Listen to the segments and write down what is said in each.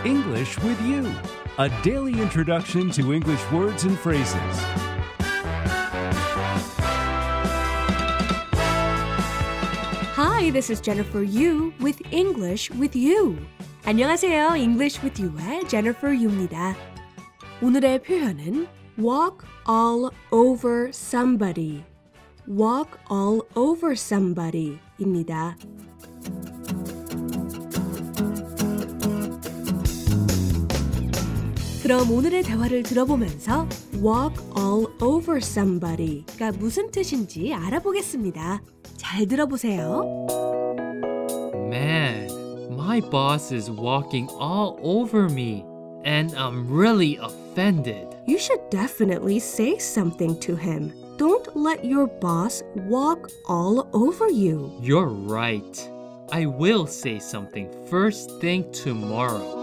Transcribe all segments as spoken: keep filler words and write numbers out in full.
English with You, a daily introduction to English words and phrases. Hi, this is Jennifer Yu with English with You. 안녕하세요. English with You의 Jennifer Yu입니다. 오늘의 표현은 walk all over somebody. walk all over somebody 입니다. 그럼 오늘의 대화를 들어보면서 walk all over somebody가 무슨 뜻인지 알아보겠습니다. 잘 들어보세요. Man, my boss is walking all over me, and I'm really offended. You should definitely say something to him. Don't let your boss walk all over you. You're right. I will say something first thing tomorrow.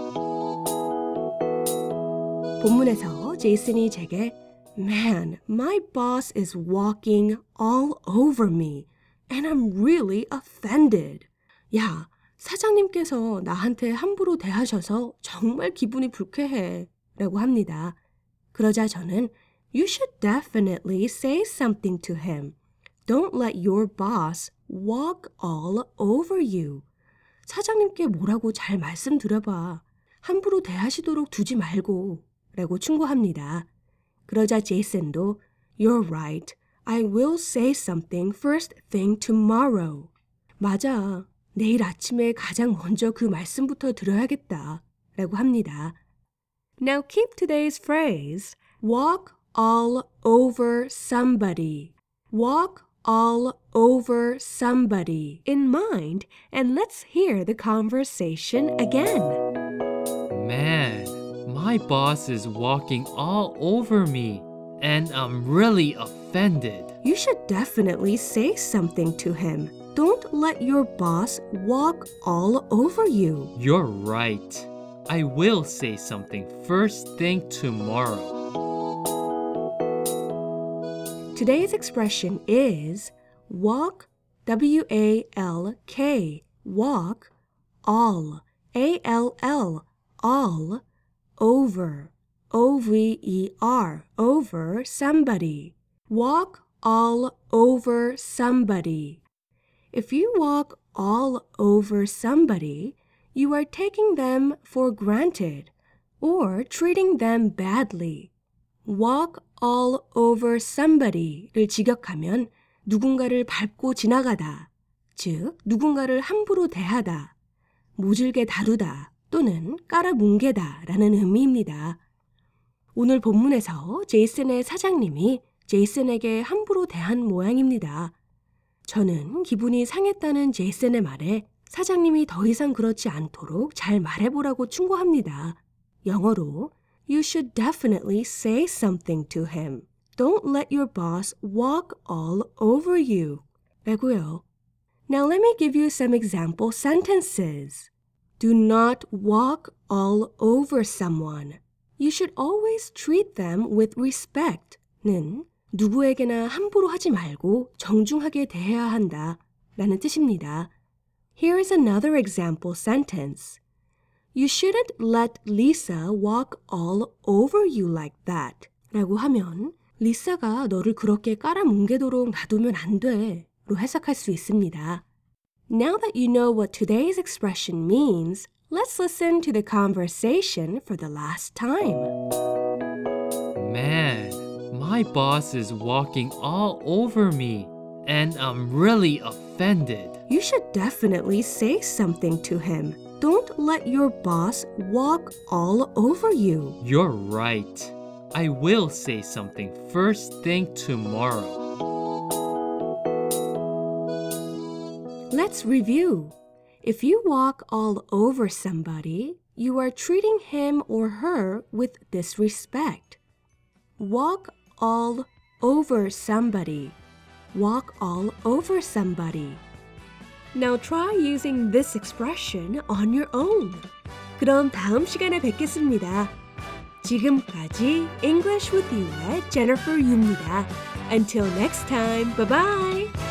본문에서 제이슨이 제게 Man, my boss is walking all over me, and I'm really offended. 야, 사장님께서 나한테 함부로 대하셔서 정말 기분이 불쾌해 라고 합니다. 그러자 저는 You should definitely say something to him. Don't let your boss walk all over you. 사장님께 뭐라고 잘 말씀드려봐. 함부로 대하시도록 두지 말고 라고 충고합니다. 그러자 제이슨도 You're right. I will say something first thing tomorrow. 맞아. 내일 아침에 가장 먼저 그 말씀부터 드려야겠다 라고 합니다. Now keep today's phrase. Walk all over somebody. Walk all over somebody in mind, and let's hear the conversation again. Man, my boss is walking all over me, and I'm really offended. You should definitely say something to him. Don't let your boss walk all over you. You're right. I will say something first thing tomorrow. Today's expression is walk, W A L K, walk, all, A L L, all, over, O V E R, over somebody. Walk all over somebody. If you walk all over somebody, you are taking them for granted or treating them badly. walk all over somebody를 직역하면 누군가를 밟고 지나가다, 즉 누군가를 함부로 대하다, 모질게 다루다 또는 깔아뭉개다 라는 의미입니다. 오늘 본문에서 제이슨의 사장님이 제이슨에게 함부로 대한 모양입니다. 저는 기분이 상했다는 제이슨의 말에 사장님이 더 이상 그렇지 않도록 잘 말해보라고 충고합니다. 영어로 You should definitely say something to him. Don't let your boss walk all over you. 라고요. Now let me give you some example sentences. Do not walk all over someone. You should always treat them with respect. 는 누구에게나 함부로 하지 말고 정중하게 대해야 한다 라는 뜻입니다. Here is another example sentence. You shouldn't let Lisa walk all over you like that. 라고 하면 리사가 너를 그렇게 깔아뭉개도록 놔두면 안 돼. 로 해석할 수 있습니다. Now that you know what today's expression means, let's listen to the conversation for the last time. Man, my boss is walking all over me, and I'm really offended. You should definitely say something to him. Don't let your boss walk all over you. You're right. I will say something first thing tomorrow. Let's review. If you walk all over somebody, you are treating him or her with disrespect. Walk all over somebody. Walk all over somebody. Now try using this expression on your own. 그럼 다음 시간에 뵙겠습니다. 지금까지 English with You의 Jennifer Yu입니다. Until next time, bye-bye!